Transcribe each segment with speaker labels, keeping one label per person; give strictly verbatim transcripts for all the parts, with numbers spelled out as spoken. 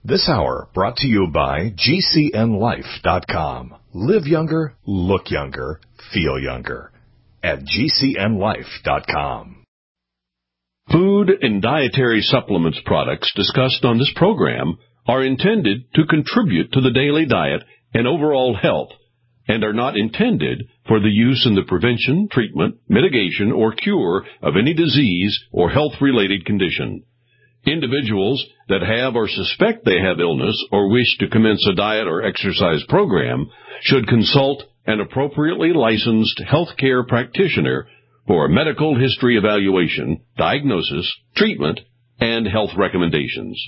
Speaker 1: This hour brought to you by G C N life dot com. Live younger, look younger, feel younger at G C N life dot com.
Speaker 2: Food and dietary supplements products discussed on this program are intended to contribute to the daily diet and overall health and are not intended for the use in the prevention, treatment, mitigation, or cure of any disease or health-related condition. Individuals that have or suspect they have illness or wish to commence a diet or exercise program should consult an appropriately licensed healthcare practitioner for a medical history evaluation, diagnosis, treatment, and health recommendations.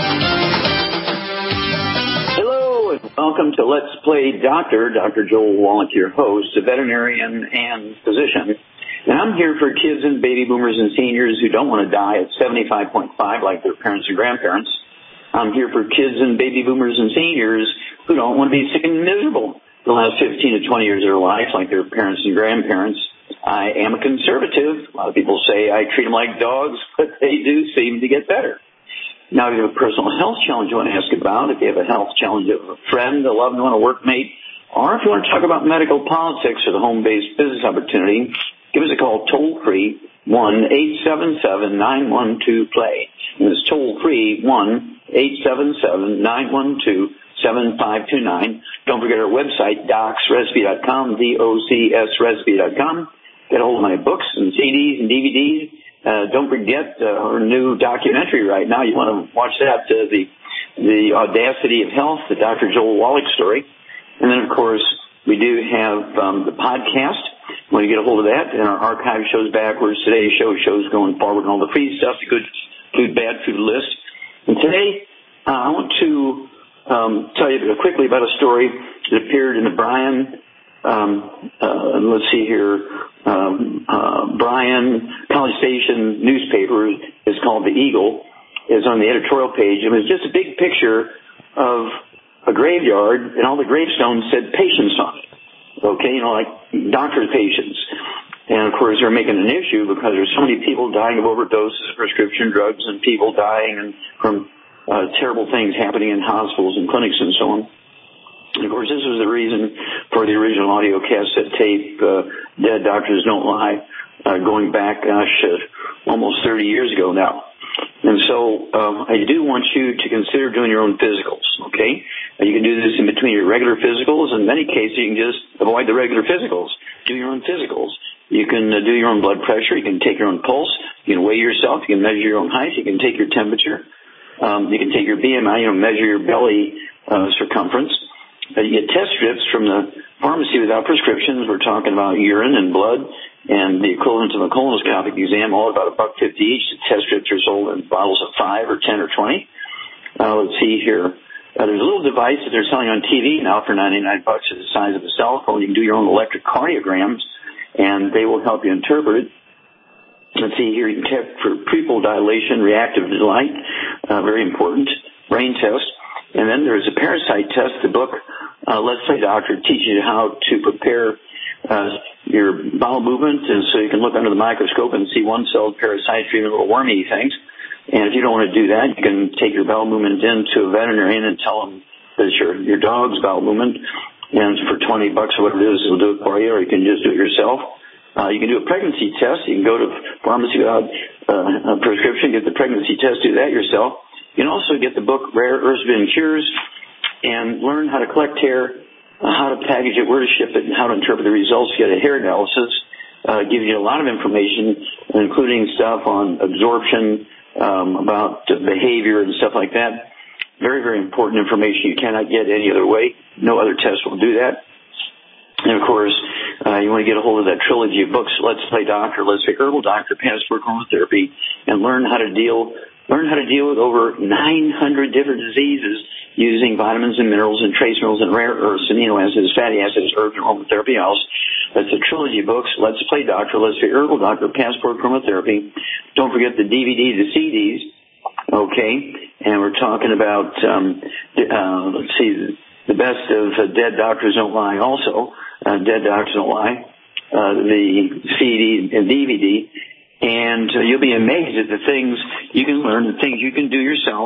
Speaker 3: Hello, and welcome to Let's Play Doctor. Doctor Joel Wallach, your host, a veterinarian and physician. And I'm here for kids and baby boomers and seniors who don't want to die at seventy-five point five like their parents and grandparents. I'm here for kids and baby boomers and seniors who don't want to be sick and miserable the last fifteen to twenty years of their life like their parents and grandparents. I am a conservative. A lot of people say I treat them like dogs, but they do seem to get better. Now, if you have a personal health challenge you want to ask about, if you have a health challenge of a friend, a loved one, a workmate, or if you want to talk about medical politics or the home-based business opportunity, give us a call toll-free, one eight seven seven, nine one two, play. And it's toll-free, one eight seven seven, nine one two, seven five two nine. Don't forget our website, docs recipe dot com, D O C S recipe dot com. Get a hold of my books and C Ds and D V Ds. Uh, don't forget uh, our new documentary right now. You want to watch that, uh, the the Audacity of Health, the Doctor Joel Wallach story. And then, of course, we do have um, the podcast. When you get a hold of that, and our archive shows backwards, today's show shows going forward, and all the free stuff, the good food, bad food list. And today, uh, I want to um, tell you quickly about a story that appeared in the Bryan, um, uh, let's see here, um, uh, Bryan College Station newspaper is called The Eagle, is on the editorial page. It was just a big picture of a graveyard, and all the gravestones said patients on it. Okay, you know, like doctor's patients. And, of course, they're making an issue because there's so many people dying of overdoses of prescription drugs and people dying and from uh, terrible things happening in hospitals and clinics and so on. And, of course, this was the reason for the original audio cassette tape, uh, Dead Doctors Don't Lie, uh, going back, gosh, uh, almost thirty years ago now. And so um, I do want you to consider doing your own physicals, okay? You can do this in between your regular physicals. In many cases, you can just avoid the regular physicals. Do your own physicals. You can uh, do your own blood pressure. You can take your own pulse. You can weigh yourself. You can measure your own height. You can take your temperature. Um, you can take your B M I, you know, measure your belly uh, circumference. Uh, you get test strips from the pharmacy without prescriptions. We're talking about urine and blood and the equivalent of a colonoscopic exam, all about a buck fifty each. The test strips are sold in bottles of five or ten or twenty. Uh, let's see here. Uh, there's a little device that they're selling on T V now for ninety-nine bucks. It's the size of a cell phone. You can do your own electrocardiograms, and they will help you interpret it. Let's see here. You can check for pupil dilation, reactive delight, uh, very important, brain test. And then there's a parasite test. The book, uh, Let's Play Doctor, teaches you how to prepare uh, your bowel movement, and so you can look under the microscope and see one-celled parasites or even little wormy things. And if you don't want to do that, you can take your bowel movement into a veterinarian and tell them that it's your, your dog's bowel movement. And for twenty bucks or whatever it is, it'll do it for you, or you can just do it yourself. Uh, you can do a pregnancy test. You can go to pharmacy without uh, a prescription, get the pregnancy test, do that yourself. You can also get the book Rare Earths Been Cures and learn how to collect hair, uh, how to package it, where to ship it, and how to interpret the results. Get a hair analysis. Uh, gives you a lot of information, including stuff on absorption, um, about behavior and stuff like that. Very, very important information you cannot get any other way. No other test will do that. And, of course, uh, you want to get a hold of that trilogy of books, Let's Play Doctor, Let's Play Herbal Doctor, Passport Chemotherapy, and learn how to deal learn how to deal with over nine hundred different diseases using vitamins and minerals and trace minerals and rare earths, amino acids, fatty acids, herbs, and aromatherapy oils. That's a trilogy of books, Let's Play Doctor, Let's Play Herbal Doctor, Passport Chemotherapy. Don't forget the D V D, the C Ds, okay? And we're talking about, um, uh, let's see, the best of uh, Dead Doctors Don't Lie also, uh, Dead Doctors Don't Lie, uh, the C D and D V D. And uh, you'll be amazed at the things you can learn, the things you can do yourself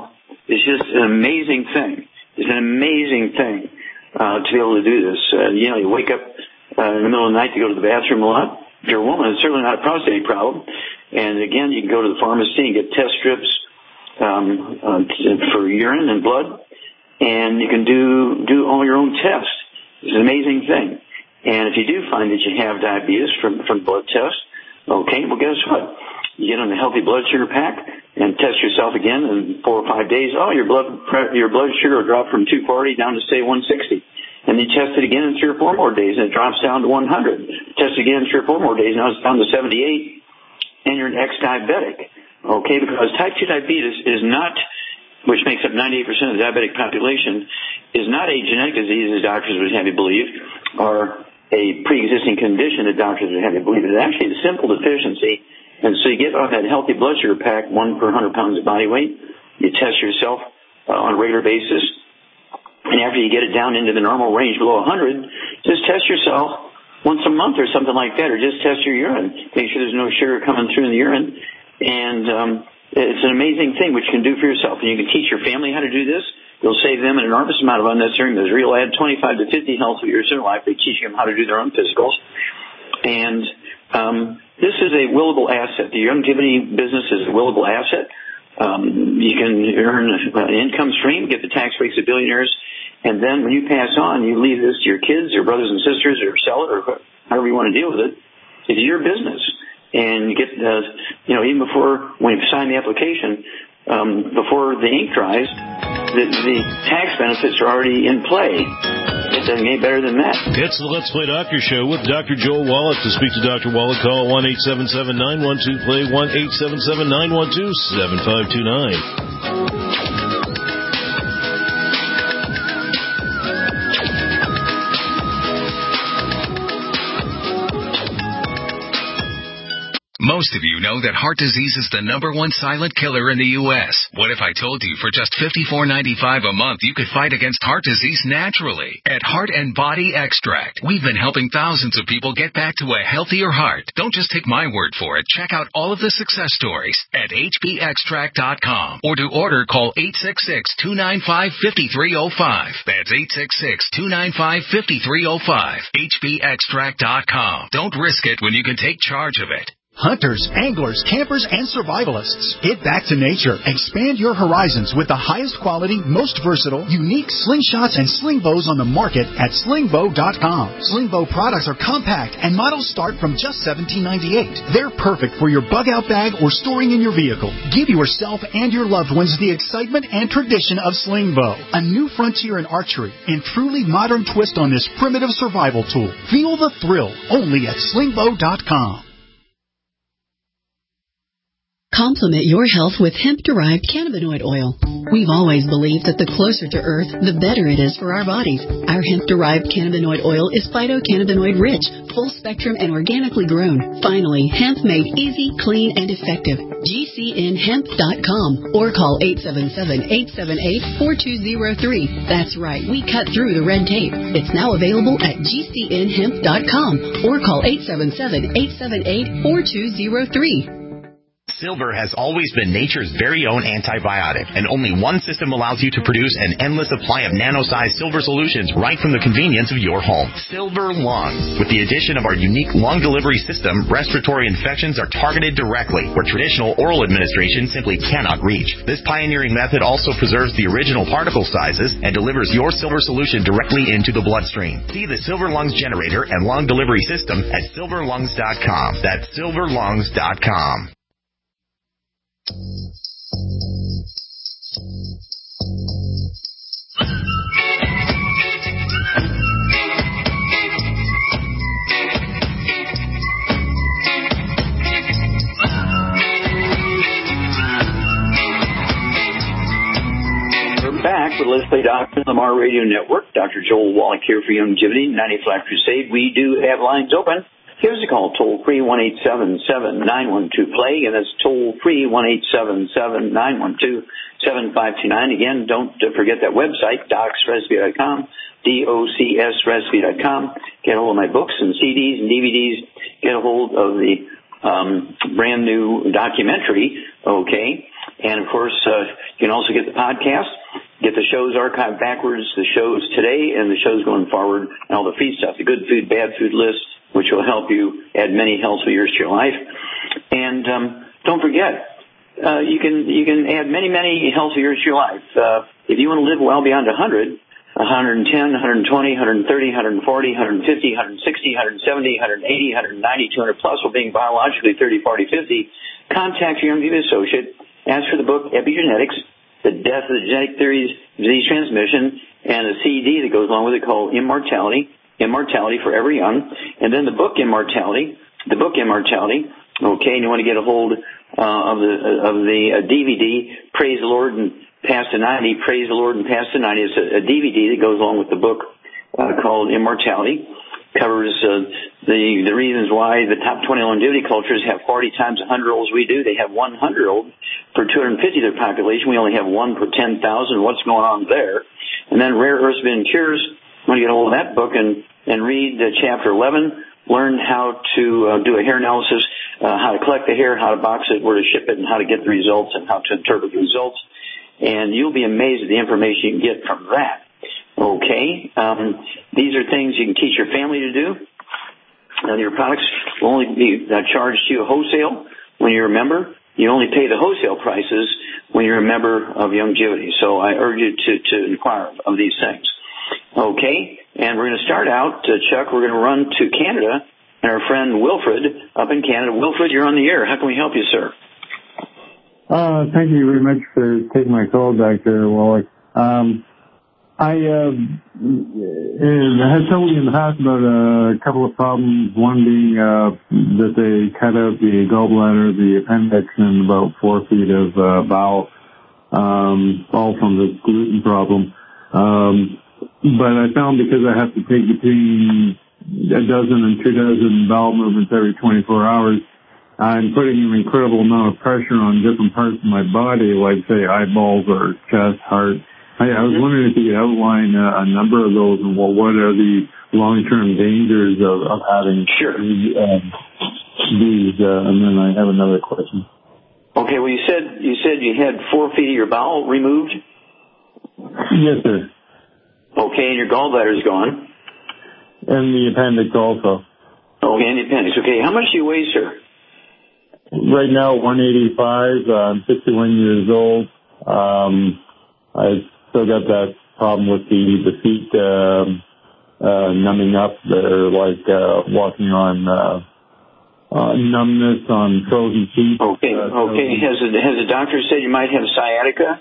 Speaker 3: is just an amazing thing. It's an amazing thing uh, to be able to do this. Uh, you know, you wake up uh, in the middle of the night to go to the bathroom a lot. If you're a woman, it's certainly not a prostate problem. And again, you can go to the pharmacy and get test strips um, uh, for urine and blood, and you can do do all your own tests. It's an amazing thing. And if you do find that you have diabetes from from blood tests, okay, well, guess what? You get on the healthy blood sugar pack and test yourself again in four or five days. Oh, your blood your blood sugar will drop from two forty down to, say, one sixty. And you test it again in three or four more days, and it drops down to one hundred. Test it again in three or four more days, now it's down to seventy-eight, and you're an ex-diabetic. Okay, because type two diabetes is not, which makes up ninety-eight percent of the diabetic population, is not a genetic disease, as doctors would have you believe, or a pre-existing condition that doctors would have you believe. It's actually a simple deficiency. And so you get on that healthy blood sugar pack, one per one hundred pounds of body weight. You test yourself uh, on a regular basis. And after you get it down into the normal range below one hundred, just test yourself once a month or something like that, or just test your urine. Make sure there's no sugar coming through in the urine. And um, it's an amazing thing which you can do for yourself. And you can teach your family how to do this. You'll save them an enormous amount of unnecessary misery. You'll add twenty-five to fifty healthy years in their life. They teach them how to do their own physicals. And um, this is a willable asset. The longevity business is a willable asset. Um, you can earn an income stream, get the tax breaks of billionaires, and then when you pass on, you leave this to your kids or brothers and sisters or sell it or however you want to deal with it. It's your business. And you get, uh, you know, even before, when you sign the application, um, before the ink dries, the, the tax benefits are already in play. It doesn't get better than that.
Speaker 4: It's the Let's Play Doctor Show with Doctor Joel Wallach. To speak to Doctor Wallach, call one eight seven seven, nine one two, play, one eight seven seven, nine one two, seven five two nine.
Speaker 5: Most of you know that heart disease is the number one silent killer in the U S What if I told you for just fifty-four ninety-five a month you could fight against heart disease naturally? At Heart and Body Extract, we've been helping thousands of people get back to a healthier heart. Don't just take my word for it. Check out all of the success stories at H B extract dot com, or to order, call eight six six, two nine five, five three zero five. That's eight six six, two nine five, five three zero five. H B extract dot com. Don't risk it when you can take charge of it.
Speaker 6: Hunters, anglers, campers, and survivalists. Get back to nature. Expand your horizons with the highest quality, most versatile, unique slingshots and sling bows on the market at sling bow dot com. Sling bow products are compact and models start from just seventeen ninety-eight. They're perfect for your bug out bag or storing in your vehicle. Give yourself and your loved ones the excitement and tradition of sling bow, a new frontier in archery and truly modern twist on this primitive survival tool. Feel the thrill only at sling bow dot com.
Speaker 7: Complement your health with hemp-derived cannabinoid oil. We've always believed that the closer to Earth, the better it is for our bodies. Our hemp-derived cannabinoid oil is phytocannabinoid-rich, full-spectrum, and organically grown. Finally, hemp made easy, clean, and effective. G C N hemp dot com or call eight seven seven, eight seven eight, four two zero three. That's right, we cut through the red tape. It's now available at G C N hemp dot com or call eight seven seven, eight seven eight, four two zero three.
Speaker 8: Silver has always been nature's very own antibiotic, and only one system allows you to produce an endless supply of nano-sized silver solutions right from the convenience of your home. Silver Lungs. With the addition of our unique lung delivery system, respiratory infections are targeted directly, where traditional oral administration simply cannot reach. This pioneering method also preserves the original particle sizes and delivers your silver solution directly into the bloodstream. See the Silver Lungs generator and lung delivery system at silver lungs dot com. That's silver lungs dot com.
Speaker 3: We're back with Let's Play Doctor on the Mar Radio Network. Doctor Joel Wallach here for Longevity, ninety Flat Crusade. We do have lines open. Give us a call, toll-free, one eight seven seven, nine one two, play, and that's toll-free, one eight seven seven, nine one two, seven five two nine. Again, don't forget that website, docs recipe dot com, D O C S recipe dot com. Get a hold of my books and C Ds and D V Ds. Get a hold of the um, brand new documentary, okay? And, of course, uh, you can also get the podcast, get the shows archived backwards, the shows today and the shows going forward, and all the feed stuff, the good food, bad food list, which will help you add many healthy years to your life. And um, don't forget, uh, you can you can add many, many healthy years to your life. Uh, if you want to live well beyond one hundred, one ten, one twenty, one thirty, one forty, one fifty, one sixty, one seventy, one eighty, one ninety, two hundred plus, while being biologically thirty, forty, fifty, contact your M D associate. Ask for the book Epigenetics, The Death of the Genetic Theories of Disease Transmission, and a C D that goes along with it called Immortality, Immortality Forever Young, and then the book Immortality, the book Immortality, okay, and you want to get a hold uh, of the of the uh, D V D, Praise the Lord and Past the ninety, Praise the Lord and Past the ninety. It's a, a D V D that goes along with the book uh, called Immortality. Covers uh, the the reasons why the top twenty longevity cultures have forty times one hundred-year-olds we do. They have one hundred-year-old per two hundred fifty of their population. We only have one per ten thousand. What's going on there? And then Rare Earths Been Cures. Want to get a hold of that book and, and read uh, Chapter eleven. Learn how to uh, do a hair analysis, uh, how to collect the hair, how to box it, where to ship it, and how to get the results and how to interpret the results. And you'll be amazed at the information you can get from that. Okay, um, these are things you can teach your family to do. And your products will only be uh, charged to you wholesale when you're a member. You only pay the wholesale prices when you're a member of Youngevity. So I urge you to, to inquire of these things. Okay, and we're going to start out, uh, Chuck, we're going to run to Canada, and our friend Wilfred up in Canada. Wilfred, you're on the air. How can we help you, sir?
Speaker 9: Uh, thank you very much for taking my call, Doctor Wallach. Um, I uh, had told you in the past about a couple of problems, one being uh, that they cut out the gallbladder, the appendix, and about four feet of uh, bowel, um, all from the gluten problem. Um, but I found because I have to take between a dozen and two dozen bowel movements every twenty-four hours, I'm putting an incredible amount of pressure on different parts of my body, like, say, eyeballs or chest, heart. I, I was wondering if you could outline uh, a number of those and what, what are the long-term dangers of, of having
Speaker 3: sure.
Speaker 9: these, uh, these uh, and then I have another question.
Speaker 3: Okay, well, you said you said you had four feet of your bowel removed?
Speaker 9: Yes, sir.
Speaker 3: Okay, and your gallbladder is gone?
Speaker 9: And the appendix also.
Speaker 3: Okay, and the appendix. Okay, how much do you weigh, sir?
Speaker 9: Right now, one eighty-five. Uh, I'm sixty-one years old. Um, I still got that problem with the, the feet uh, uh, numbing up. They're like uh, walking on uh, uh, numbness on frozen feet.
Speaker 3: Okay,
Speaker 9: uh,
Speaker 3: okay. Has the, has the doctor said you might have sciatica?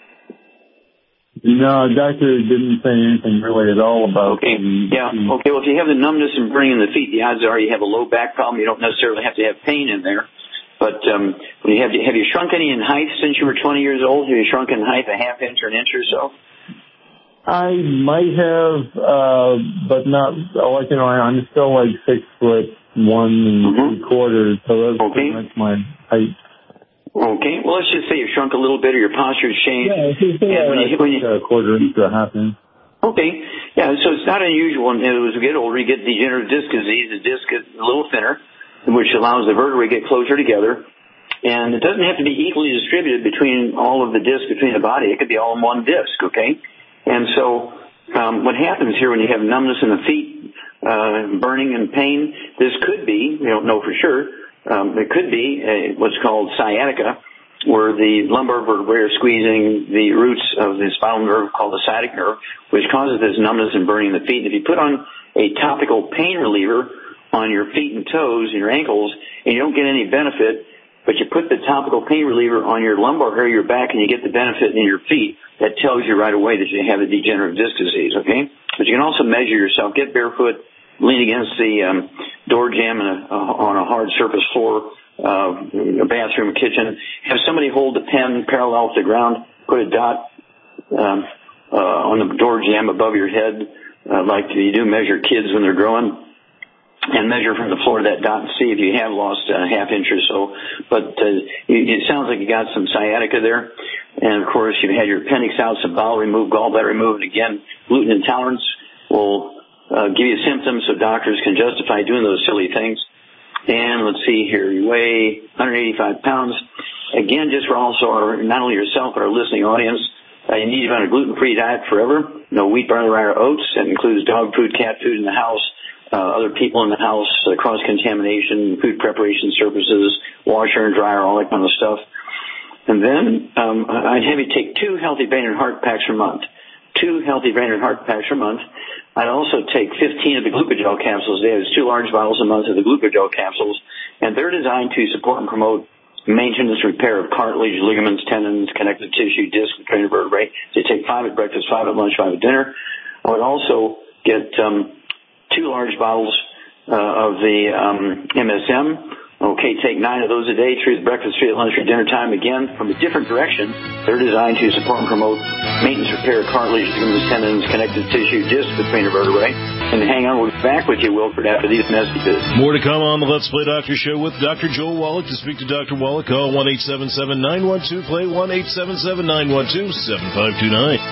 Speaker 9: No, the doctor didn't say anything really at all about
Speaker 3: Okay,
Speaker 9: the,
Speaker 3: yeah.
Speaker 9: the,
Speaker 3: Okay, well, if you have the numbness and burning in the feet, the odds are you have a low back problem. You don't necessarily have to have pain in there. But um, when you have, have you shrunk any in height since you were twenty years old? Have you shrunk in height a half inch or an inch or so?
Speaker 9: I might have, uh, but not, like, you know, I'm still like six foot one and
Speaker 3: mm-hmm.
Speaker 9: three quarters, so that's
Speaker 3: okay.
Speaker 9: pretty much my height.
Speaker 3: Okay, well, let's just say you shrunk a little bit or your posture's changed.
Speaker 9: Yeah, if you say
Speaker 3: and
Speaker 9: when
Speaker 3: you, when you,
Speaker 9: a quarter inch to a half inch.
Speaker 3: Okay, yeah, so it's not unusual. And as we get older, you get degenerative disc disease. The disc gets a little thinner, which allows the vertebrae to get closer together. And it doesn't have to be equally distributed between all of the discs between the body. It could be all in one disc, okay? And so um, what happens here when you have numbness in the feet, uh, burning and pain, this could be, we don't know for sure, um, it could be a, what's called sciatica, where the lumbar vertebrae are squeezing the roots of the spinal nerve called the sciatic nerve, which causes this numbness and burning in the feet. And if you put on a topical pain reliever on your feet and toes and your ankles, and you don't get any benefit, but you put the topical pain reliever on your lumbar area, your back, and you get the benefit in your feet, that tells you right away that you have a degenerative disc disease, okay? But you can also measure yourself. Get barefoot, lean against the um, door jamb in a, uh, on a hard surface floor, uh, a bathroom, a kitchen. Have somebody hold the pen parallel to the ground. Put a dot um, uh, on the door jamb above your head, uh, like you do measure kids when they're growing. And measure from the floor to that dot and see if you have lost a half inch or so. But uh, it sounds like you got some sciatica there. And, of course, you've had your appendix out, some bowel removed, gallbladder removed. And, again, gluten intolerance will uh, give you symptoms so doctors can justify doing those silly things. And let's see here. You weigh one hundred eighty-five pounds. again, just for also our, not only yourself, but our listening audience, uh, you need to be on a gluten-free diet forever. No wheat, barley, rye, or oats. That includes dog food, cat food in the house, uh, other people in the house, uh, cross-contamination, food preparation surfaces, washer and dryer, all that kind of stuff. And then um, I'd have you take two healthy brain and heart packs per month. Two healthy brain and heart packs per month. I'd also take fifteen of the glucogel capsules. There's two large bottles a month of the glucogel capsules, and they're designed to support and promote maintenance, repair of cartilage, ligaments, tendons, connective tissue, disc, cranial vertebrae. So you take five at breakfast, five at lunch, five at dinner. I would also get um, two large bottles uh, of the um, M S M. Okay, take nine of those a day, three at breakfast, three at lunch, or dinner time. Again, from a different direction. They're designed to support and promote maintenance, repair, cartilage, ligaments, tendons, connective tissue, disc, between the vertebrae. And hang on, we'll be back with you, Wilfred, after these messages.
Speaker 4: More to come on the Let's Play Doctor Show with Doctor Joel Wallach. To speak to Doctor Wallach, call one eight seven seven, nine one two, play, one eight seven seven, nine one two, seven five two nine.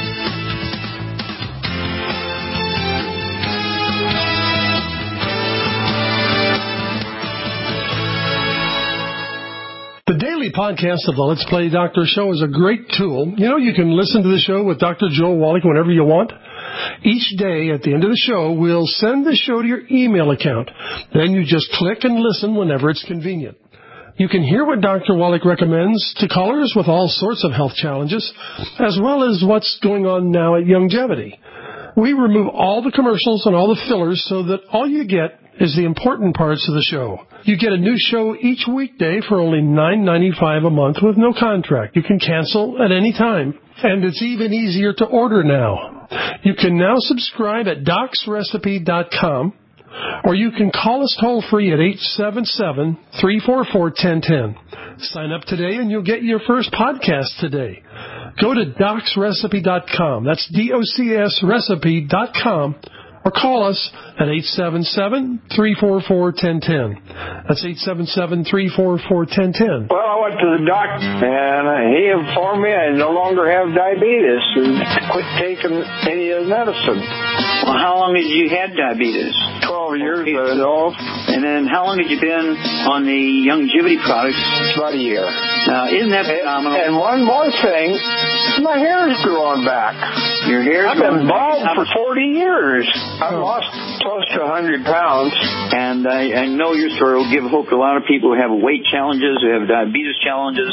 Speaker 10: The daily podcast of the Let's Play Doctor Show is a great tool. You know, you can listen to the show with Doctor Joel Wallach whenever you want. Each day at the end of the show, we'll send the show to your email account. Then you just click and listen whenever it's convenient. You can hear what Doctor Wallach recommends to callers with all sorts of health challenges, as well as what's going on now at Youngevity. We remove all the commercials and all the fillers so that all you get is the important parts of the show. You get a new show each weekday for only nine ninety-five a month with no contract. You can cancel at any time. And it's even easier to order now. You can now subscribe at docs recipe dot com, or you can call us toll-free at eight seven seven, three four four, one zero one zero. Sign up today and you'll get your first podcast today. Go to docs recipe dot com. That's D O C S recipe dot com. Or call us at eight seven seven, three four four, one zero one zero. That's eight seven seven, three four four, one zero one zero.
Speaker 11: Well, I went to the doctor, and he informed me I no longer have diabetes and quit taking any of the medicine.
Speaker 3: Well, how long had you had diabetes?
Speaker 11: Twelve years ago.
Speaker 3: And then how long had you been on the Youngevity products?
Speaker 11: About a year.
Speaker 3: Now, isn't that phenomenal?
Speaker 11: And, and one more thing, my hair is growing back.
Speaker 3: Your hair is
Speaker 11: I've been bald
Speaker 3: back.
Speaker 11: for forty years. I've oh. lost close to one hundred pounds.
Speaker 3: And I, I know your story will give hope to a lot of people who have weight challenges, who have diabetes challenges.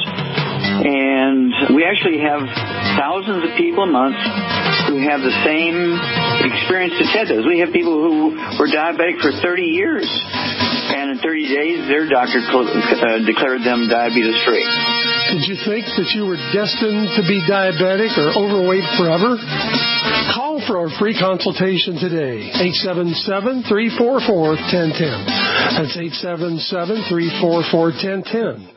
Speaker 3: And we actually have thousands of people a month who have the same experience that Ted does. We have people who were diabetic for thirty years. And in thirty days, their doctor uh, declared them diabetes-free.
Speaker 10: Did you think that you were destined to be diabetic or overweight forever? Call for a free consultation today. eight seven seven, three four four, one zero one zero. That's eight seven seven, three four four, one zero one zero.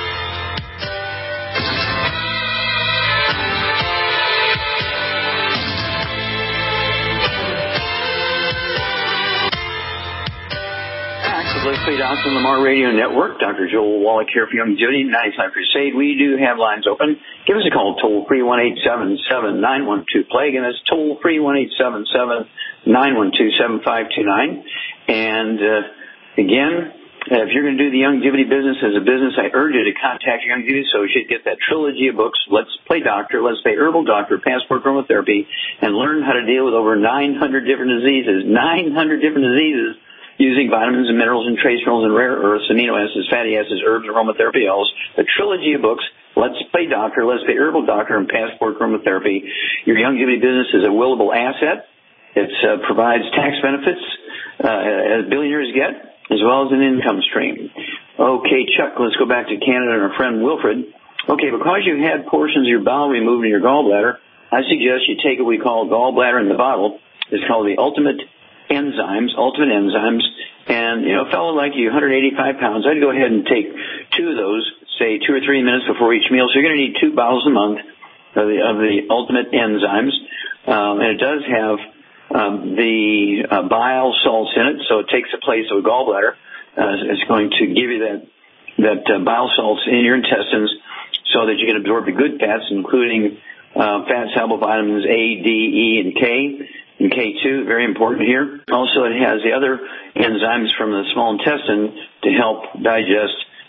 Speaker 3: Let's Play Doctor Lamar Radio Network. Doctor Joel Wallach here for Youngevity, ninety-five Crusade. We do have lines open. Give us a call, toll-free, one eight seven seven, nine one two, play. Again, that's toll-free, one eight seven seven, nine one two, seven five two nine. And, uh, again, uh, if you're going to do the Youngevity business as a business, I urge you to contact your Youngevity associate, get that trilogy of books, Let's Play Doctor, Let's Play Herbal Doctor, Passport Aromatherapy, and learn how to deal with over nine hundred different diseases. nine hundred different diseases. Using vitamins and minerals and trace minerals and rare earths, amino acids, fatty acids, herbs, aromatherapy oils. The trilogy of books, Let's Play Doctor, Let's Play Herbal Doctor, and Passport Aromatherapy. Your Youngevity business is a willable asset. It uh, provides tax benefits, uh, as billionaires get, as well as an income stream. Okay, Chuck, let's go back to Canada and our friend Wilfred. Okay, because you had portions of your bowel removed in your gallbladder, I suggest you take what we call gallbladder in the bottle. It's called the Ultimate Enzymes, Ultimate Enzymes, and, you know, a fellow like you, one hundred eighty-five pounds, I'd go ahead and take two of those, say two or three minutes before each meal. So you're going to need two bottles a month of the, of the Ultimate Enzymes, um, and it does have um, the uh, bile salts in it, so it takes the place of a gallbladder. Uh, it's going to give you that that uh, bile salts in your intestines so that you can absorb the good fats, including uh, fat soluble vitamins A, D, E, and K. And K two, very important here. Also, it has the other enzymes from the small intestine to help digest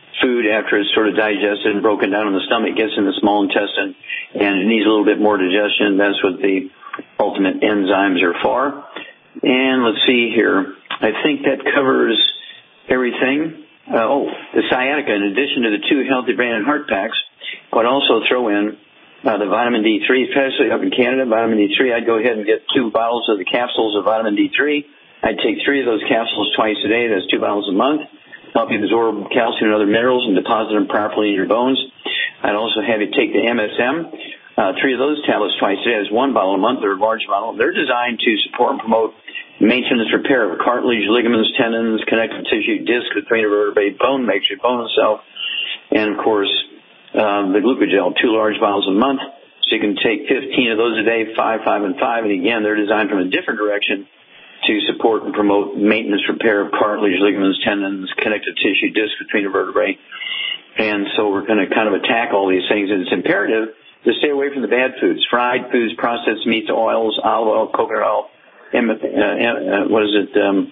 Speaker 3: food after it's sort of digested and broken down in the stomach, gets in the small intestine, and it needs a little bit more digestion. That's what the ultimate enzymes are for. And let's see here. I think that covers everything. Uh, oh, the sciatica, in addition to the two Healthy Brain and Heart packs, I would also throw in uh, the vitamin D three, especially up in Canada, vitamin D three. I'd go ahead and get two bottles of the capsules of vitamin D three. I'd take three of those capsules twice a day. That's two bottles a month. Help you absorb calcium and other minerals and deposit them properly in your bones. I'd also have you take the M S M. Uh, three of those tablets twice a day. That's one bottle a month. They're a large bottle. They're designed to support and promote maintenance, repair of cartilage, ligaments, tendons, connective tissue, disc, between vertebrae, bone matrix, bone itself, and of course um, the glucogel, two large bottles a month. So you can take fifteen of those a day, five, five, and five. And again, they're designed from a different direction to support and promote maintenance, repair of cartilage, ligaments, tendons, connective tissue, disc, between vertebrae. And so we're going to kind of attack all these things. And it's imperative to stay away from the bad foods, fried foods, processed meats, oils, olive oil, coconut oil, M, uh, uh, what is it, um,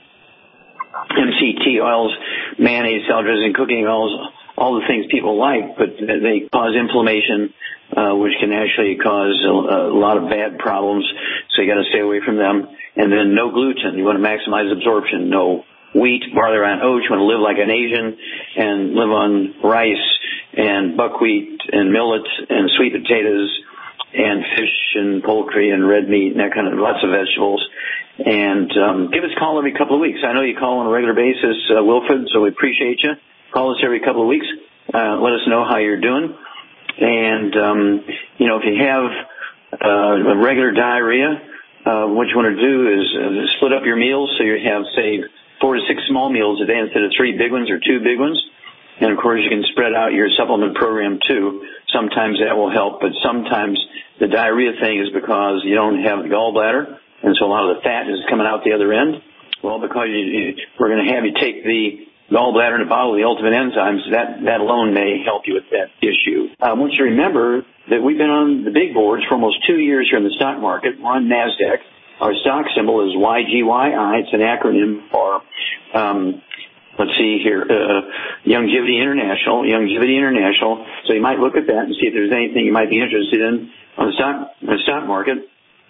Speaker 3: M C T oils, mayonnaise, salad dressing, cooking oils, all the things people like, but they cause inflammation, uh, which can actually cause a, a lot of bad problems. So you got to stay away from them. And then no gluten. You want to maximize absorption. No wheat, barley, rye, and oats. You want to live like an Asian and live on rice and buckwheat and millet and sweet potatoes and fish and poultry and red meat and that kind of lots of vegetables. And um, give us a call every couple of weeks. I know you call on a regular basis, uh, Wilfred, so we appreciate you. Call us every couple of weeks. Uh, let us know how you're doing. And, um, you know, if you have uh, a regular diarrhea, uh, what you want to do is uh, split up your meals so you have, say, four to six small meals a day instead of three big ones or two big ones. And, of course, you can spread out your supplement program, too. Sometimes that will help, but sometimes the diarrhea thing is because you don't have the gallbladder, and so a lot of the fat is coming out the other end. Well, because you, you, we're going to have you take the gallbladder and a bottle of the ultimate enzymes, that, that alone may help you with that issue. I want you to remember that we've been on the big boards for almost two years here in the stock market. We're on NASDAQ. Our stock symbol is Y G Y I. It's an acronym for... Um, Let's see here, uh, Youngevity International, Youngevity International. So you might look at that and see if there's anything you might be interested in on the stock, the stock market.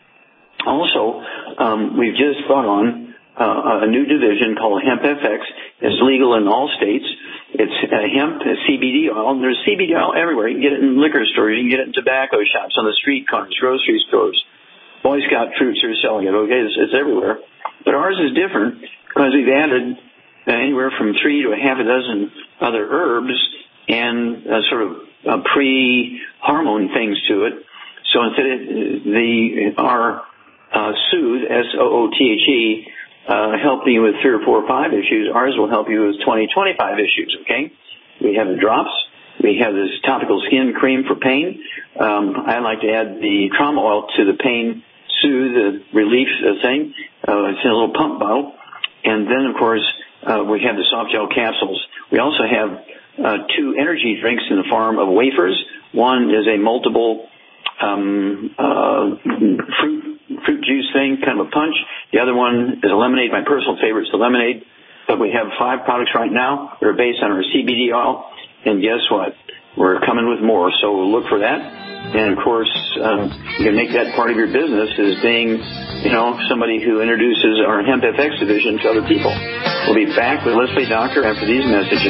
Speaker 3: Also, um, we've just brought on uh, a new division called Hemp F X. It's legal in all states. It's uh, hemp C B D oil. There's C B D oil everywhere. You can get it in liquor stores. You can get it in tobacco shops, on the street corners, grocery stores. Boy Scout troops are selling it. Okay, it's, it's everywhere. But ours is different because we've added anywhere from three to a half a dozen other herbs and uh, sort of uh, pre-hormone things to it. So instead of the, our uh, Soothe, S O O T H E, uh, helping you with three or four or five issues, ours will help you with twenty, twenty-five issues, okay? We have the drops. We have this topical skin cream for pain. Um, I like to add the trauma oil to the pain Soothe, the relief thing. Uh, it's in a little pump bottle. And then, of course, Uh, we have the soft gel capsules. We also have uh, two energy drinks in the form of wafers. One is a multiple um, uh, fruit fruit juice thing, kind of a punch. The other one is a lemonade. My personal favorite is the lemonade. But we have five products right now that are based on our C B D oil. And guess what? We're coming with more, so look for that. And, of course, um, you can make that part of your business as being, you know, somebody who introduces our Hemp F X division to other people. We'll be back with Let's Play Doctor after these messages.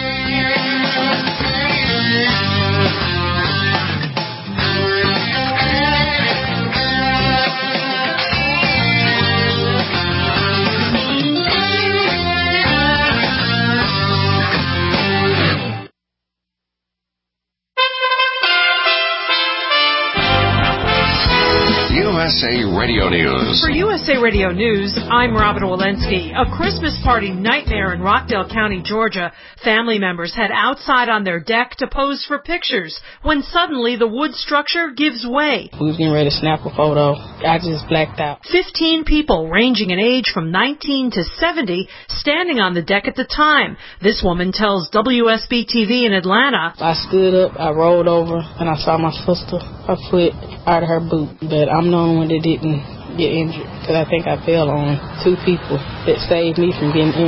Speaker 12: U S A Radio News.
Speaker 13: For U S A Radio News, I'm Robin Walensky. A Christmas party nightmare in Rockdale County, Georgia. Family members head outside on their deck to pose for pictures when suddenly the wood structure gives way.
Speaker 14: We was getting ready to snap a photo. I just blacked out.
Speaker 13: Fifteen people ranging in age from nineteen to seventy standing on the deck at the time. This woman tells W S B T V in Atlanta.
Speaker 14: I stood up, I rolled over, and I saw my sister, her foot out of her boot. But I'm the only one that didn't get injured because I think I fell on two people that saved me from getting injured.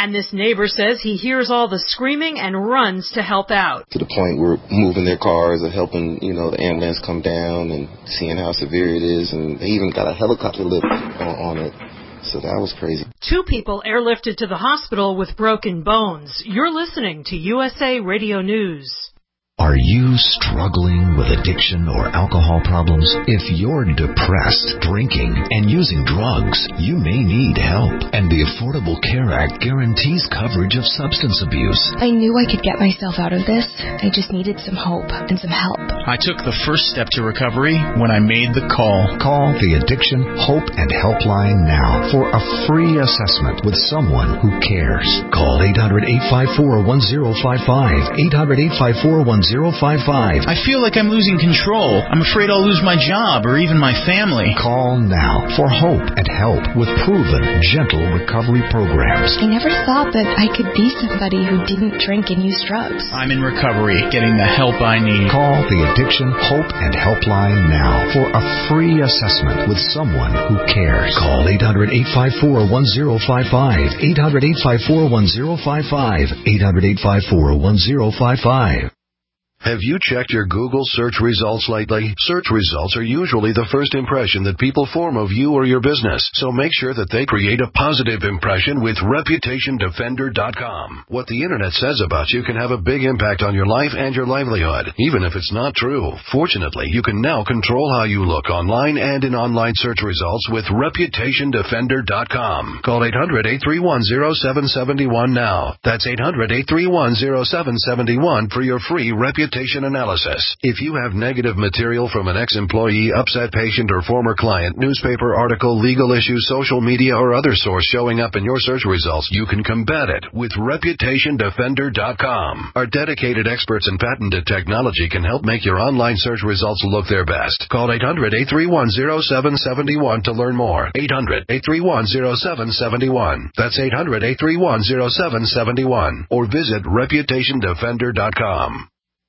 Speaker 13: And this neighbor says he hears all the screaming and runs to help out.
Speaker 15: To the point where moving their cars or helping, you know, the ambulance come down and seeing how severe it is. And they even got a helicopter lift on, on it. So that was crazy.
Speaker 13: Two people airlifted to the hospital with broken bones. You're listening to U S A Radio News.
Speaker 16: Are you struggling with addiction or alcohol problems? If you're depressed, drinking, and using drugs, you may need help. And the Affordable Care Act guarantees coverage of substance abuse.
Speaker 17: I knew I could get myself out of this. I just needed some hope and some help.
Speaker 18: I took the first step to recovery when I made the call.
Speaker 16: Call the Addiction Hope and Helpline now for a free assessment with someone who cares. Call eight hundred, eight five four, one zero five five, eight hundred, eight five four, one zero five five.
Speaker 18: I feel like I'm losing control. I'm afraid I'll lose my job or even my family.
Speaker 16: Call now for hope and help with proven, gentle recovery programs.
Speaker 17: I never thought that I could be somebody who didn't drink and use drugs.
Speaker 18: I'm in recovery, getting the help I need.
Speaker 16: Call the Addiction Hope and Helpline now for a free assessment with someone who cares. Call eight hundred, eight five four, one zero five five, eight hundred, eight five four, one zero five five, eight hundred, eight five four, one zero five five.
Speaker 19: Have you checked your Google search results lately? Search results are usually the first impression that people form of you or your business, so make sure that they create a positive impression with reputation defender dot com. What the internet says about you can have a big impact on your life and your livelihood, even if it's not true. Fortunately, you can now control how you look online and in online search results with reputation defender dot com. Call eight hundred, eight three one, zero seven seven one now. That's eight hundred, eight three one, zero seven seven one for your free reputation analysis. If you have negative material from an ex-employee, upset patient, or former client, newspaper article, legal issue, social media, or other source showing up in your search results, you can combat it with reputation defender dot com. Our dedicated experts in patented technology can help make your online search results look their best. Call eight hundred, eight three one, zero seven seven one to learn more. eight hundred, eight three one, zero seven seven one. That's eight hundred, eight three one, zero seven seven one. Or visit reputation defender dot com.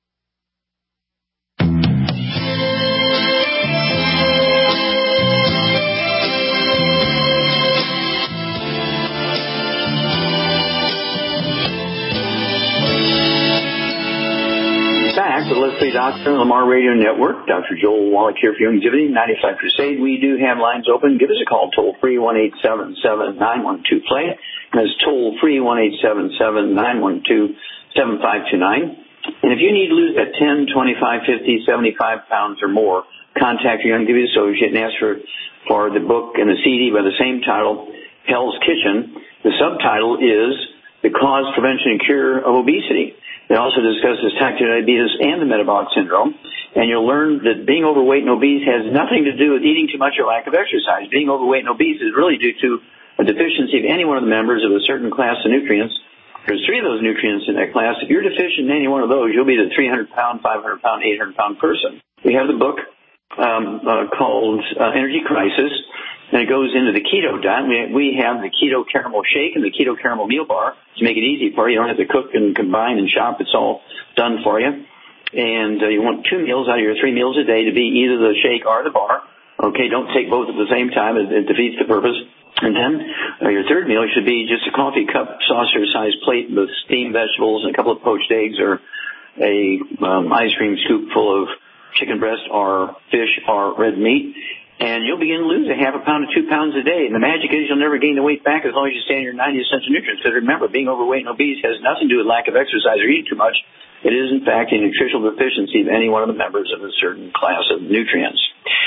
Speaker 3: Back to Let's Play Doctor on the Lamar Radio Network. Doctor Joel Wallach here for Youngevity, ninety-five Crusade. We do have lines open. Give us a call, toll free, one eight seven seven, nine one two, play. That's toll free, one eight seven seven, nine one two, seven five two nine. And if you need to lose that ten, twenty-five, fifty, seventy-five pounds or more, contact your Youngevity associate and ask for, for the book and the C D by the same title, Hell's Kitchen. The subtitle is The Cause, Prevention, and Cure of Obesity. It also discusses type two diabetes and the metabolic syndrome. And you'll learn that being overweight and obese has nothing to do with eating too much or lack of exercise. Being overweight and obese is really due to a deficiency of any one of the members of a certain class of nutrients. There's three of those nutrients in that class. If you're deficient in any one of those, you'll be the three hundred pound, five hundred pound, eight hundred pound person. We have the book um, uh, called uh, Energy Crisis, and it goes into the keto diet. We, we have the keto caramel shake and the keto caramel meal bar to make it easy for you. You don't have to cook and combine and shop. It's all done for you. And uh, you want two meals out of your three meals a day to be either the shake or the bar. Okay, don't take both at the same time. It, it defeats the purpose. And then uh, your third meal should be just a coffee cup saucer-sized plate with steamed vegetables and a couple of poached eggs or a um, ice cream scoop full of chicken breast or fish or red meat. And you'll begin to lose a half a pound to two pounds a day. And the magic is you'll never gain the weight back as long as you stay on your ninety essential nutrients. Because remember, being overweight and obese has nothing to do with lack of exercise or eating too much. It is, in fact, a nutritional deficiency of any one of the members of a certain class of nutrients.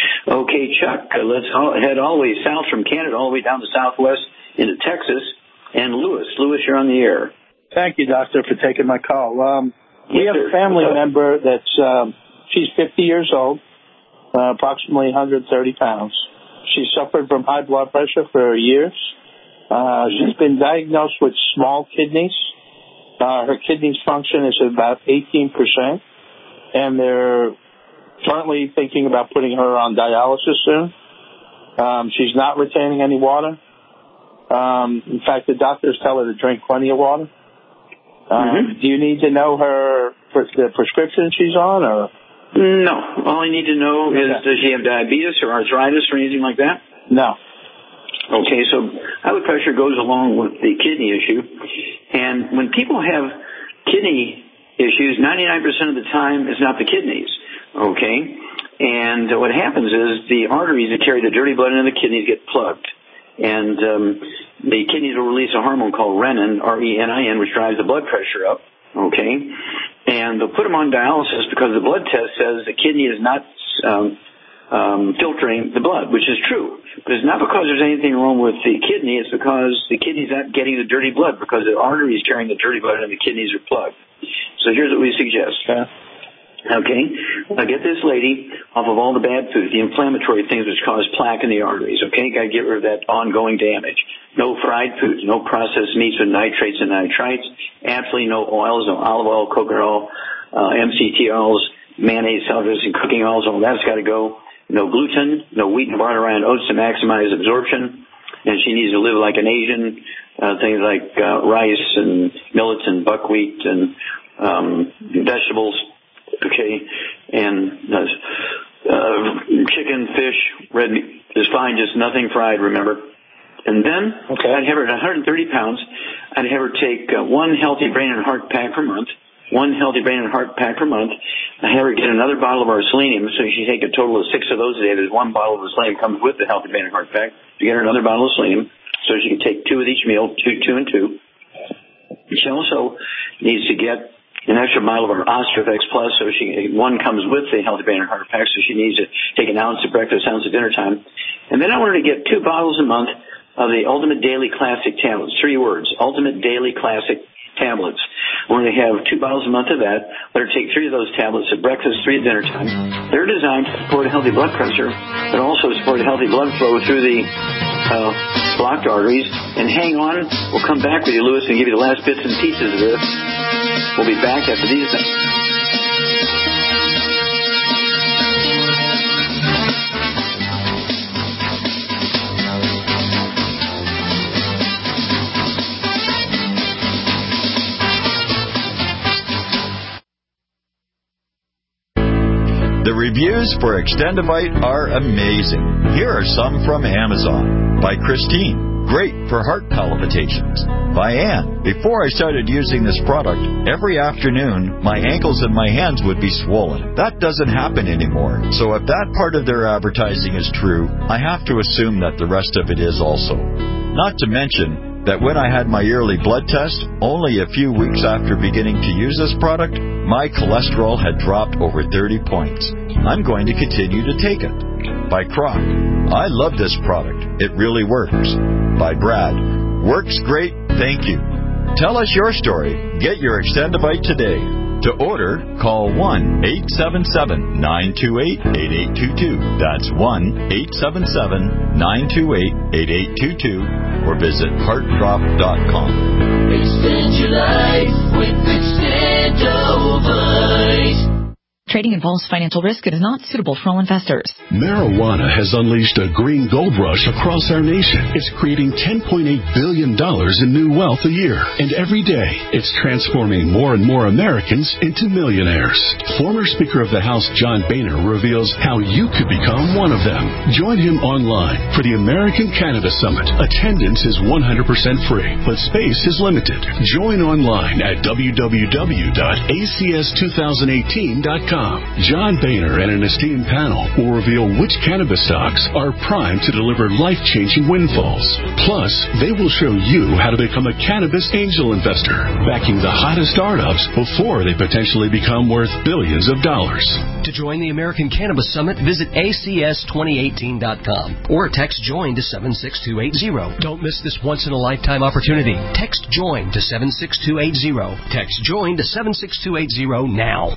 Speaker 3: Okay, Chuck, uh, let's head all the way south from Canada, all the way down to southwest into Texas. And Lewis. Lewis, you're on the air.
Speaker 20: Thank you, Doctor, for taking my call. Um, we
Speaker 3: yes,
Speaker 20: have a
Speaker 3: sir.
Speaker 20: family member that's, um, she's fifty years old. Uh, approximately one hundred thirty pounds. She suffered from high blood pressure for years. Uh, she's been diagnosed with small kidneys. Uh, her kidneys function is about eighteen percent, and they're currently thinking about putting her on dialysis soon. Um, she's not retaining any water. Um, in fact, the doctors tell her to drink plenty of water. Um, mm-hmm. Do you need to know her the prescription she's on, or?
Speaker 3: No. All I need to know is, does she have diabetes or arthritis or anything like that?
Speaker 20: No.
Speaker 3: Okay, so high blood pressure goes along with the kidney issue. And when people have kidney issues, ninety-nine percent of the time it's not the kidneys. Okay? And what happens is the arteries that carry the dirty blood into the kidneys get plugged. And um, the kidneys will release a hormone called renin, R E N I N, which drives the blood pressure up. Okay? And they'll put them on dialysis because the blood test says the kidney is not um, um, filtering the blood, which is true. But it's not because there's anything wrong with the kidney. It's because the kidney's not getting the dirty blood because the arteries carrying the dirty blood and the kidneys are plugged. So here's what we suggest. Okay, now get this lady off of all the bad food, the inflammatory things which cause plaque in the arteries. Okay, got to get rid of that ongoing damage. No fried foods, no processed meats with nitrates and nitrites. Absolutely no oils, no olive oil, coconut oil, uh, M C T oils, mayonnaise, salad dressing, cooking oils. All that's got to go. No gluten, no wheat and barley rye and oats to maximize absorption. And she needs to live like an Asian. Uh, things like uh, rice and millets and buckwheat and um, vegetables. Okay, and uh, uh, chicken, fish, red meat is fine, just nothing fried, remember. And then okay. I'd have her at one hundred thirty pounds. I'd have her take uh, one healthy brain and heart pack per month, one healthy brain and heart pack per month. I'd have her get another bottle of our selenium, so she take a total of six of those a day. There's one bottle of the selenium comes with the healthy brain and heart pack. You get her another bottle of selenium, so she can take two with each meal, two, two and two. She also needs to get an extra bottle of our Ostrofex Plus, so she one comes with the healthy brain and heart pack, so she needs to take an ounce at breakfast, an ounce at dinner time. And then I want her to get two bottles a month of the Ultimate Daily Classic tablets. Three words, Ultimate Daily Classic tablets. We're going to have two bottles a month of that. Let her take three of those tablets at breakfast, three at dinner time. They're designed to support a healthy blood pressure, but also support a healthy blood flow through the uh, blocked arteries. And hang on, we'll come back with you, Lewis, and give you the last bits and pieces of this. We'll be back after these things.
Speaker 21: The reviews for Extendivite are amazing. Here are some from Amazon. By Christine. Great for heart palpitations. By Ann. Before I started using this product, every afternoon, my ankles and my hands would be swollen. That doesn't happen anymore. So if that part of their advertising is true, I have to assume that the rest of it is also. Not to mention that when I had my yearly blood test, only a few weeks after beginning to use this product, my cholesterol had dropped over thirty points. I'm going to continue to take it. By Croc. I love this product. It really works. By Brad. Works great, thank you. Tell us your story. Get your Extendivite today. To order, call one eight seven seven, nine two eight, eight eight two two. That's one eight seven seven, nine two eight, eight eight two two or visit heart drop dot com.
Speaker 22: Extend your life with Extendivite.
Speaker 23: Trading involves financial risk and is not suitable for all investors.
Speaker 24: Marijuana has unleashed a green gold rush across our nation. It's creating ten point eight billion dollars in new wealth a year. And every day, it's transforming more and more Americans into millionaires. Former Speaker of the House John Boehner reveals how you could become one of them. Join him online for the American Cannabis Summit. Attendance is one hundred percent free, but space is limited. Join online at w w w dot a c s twenty eighteen dot com. John Boehner and an esteemed panel will reveal which cannabis stocks are primed to deliver life-changing windfalls. Plus, they will show you how to become a cannabis angel investor, backing the hottest startups before they potentially become worth billions of dollars.
Speaker 25: To join the American Cannabis Summit, visit a c s twenty eighteen dot com or text JOIN to seven six two eight zero. Don't miss this once-in-a-lifetime opportunity. Text JOIN to seven six two eight zero. Text JOIN to seven six two eight zero now.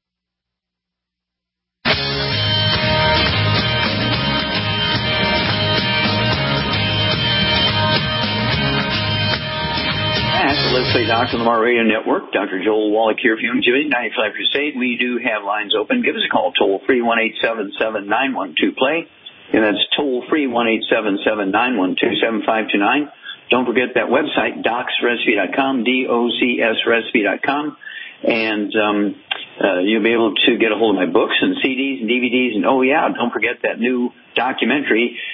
Speaker 3: Let's Play Doctor Lamar Radio Network. Doctor Joel Wallach here for Youngevity ninety-five Crusade. We do have lines open. Give us a call, toll free, one eight seven seven, nine one two, play. And that's toll free, one eight seven seven, nine one two, seven five two nine. Don't forget that website, docs recipe dot com, D O C S recipe dot com. And um, uh, you'll be able to get a hold of my books and C Ds and D V Ds. And, oh, yeah, don't forget that new documentary,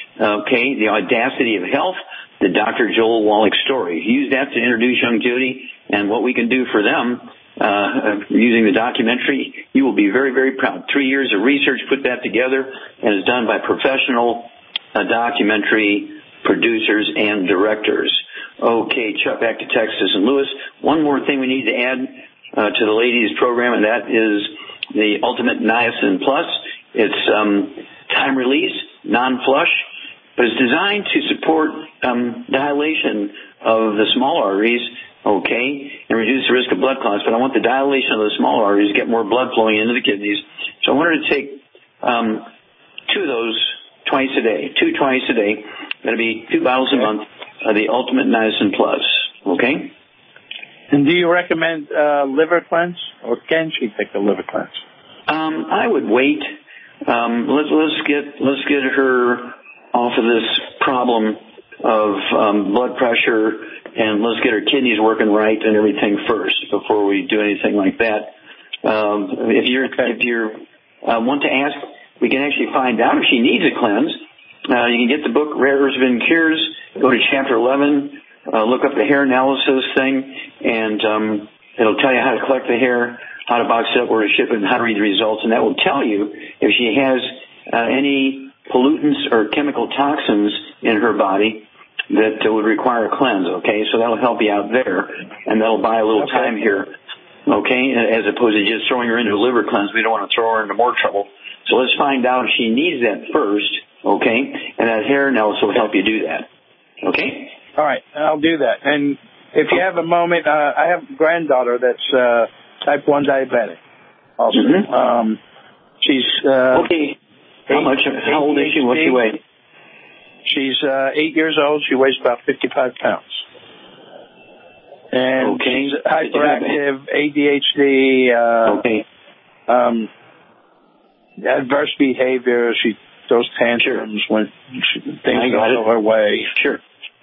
Speaker 3: okay, The Audacity of Health, the Doctor Joel Wallach story. Use that to introduce young Judy and what we can do for them uh, using the documentary. You will be very, very proud. Three years of research put that together, and is done by professional uh, documentary producers and directors. Okay, Chuck, back to Texas and Lewis. One more thing we need to add uh, to the ladies' program, and that is the Ultimate Niacin Plus. It's um, time release, non-flush, but it's designed to support um, dilation of the small arteries, okay, and reduce the risk of blood clots. But I want the dilation of the small arteries to get more blood flowing into the kidneys. So I wanted to take um, two of those twice a day, two twice a day. That'll be two bottles a month of the Ultimate Niacin Plus, okay?
Speaker 20: And do you recommend uh, liver cleanse, or can she take a liver cleanse?
Speaker 3: Um, I would wait. Um, let's let's get let's get her off of this problem of um, blood pressure, and let's get her kidneys working right and everything first before we do anything like that. Um, if you're okay. if you uh, want to ask, we can actually find out if she needs a cleanse. Uh, you can get the book Rare Herbs Been Cures. Go to chapter eleven. Uh, look up the hair analysis thing, and um, it'll tell you how to collect the hair, how to box it up, where to ship it, and how to read the results. And that will tell you if she has uh, any pollutants or chemical toxins in her body that uh, would require a cleanse, okay? So that'll help you out there, and that'll buy a little okay. time here, okay, as opposed to just throwing her into a liver cleanse. We don't want to throw her into more trouble. So let's find out if she needs that first, okay, and that hair analysis will help you do that, okay?
Speaker 20: All right, I'll do that. And if you have a moment, uh, I have a granddaughter that's uh, type one diabetic also. Mm-hmm. Um, she's... Uh,
Speaker 3: okay. How much? How old is she? What's she weigh?
Speaker 20: She's uh, eight years old. She weighs about fifty-five pounds. And okay. she's hyperactive, A D H D, uh, okay. um, adverse behavior. She throws tantrums sure. when she, things don't go her way.
Speaker 3: Sure.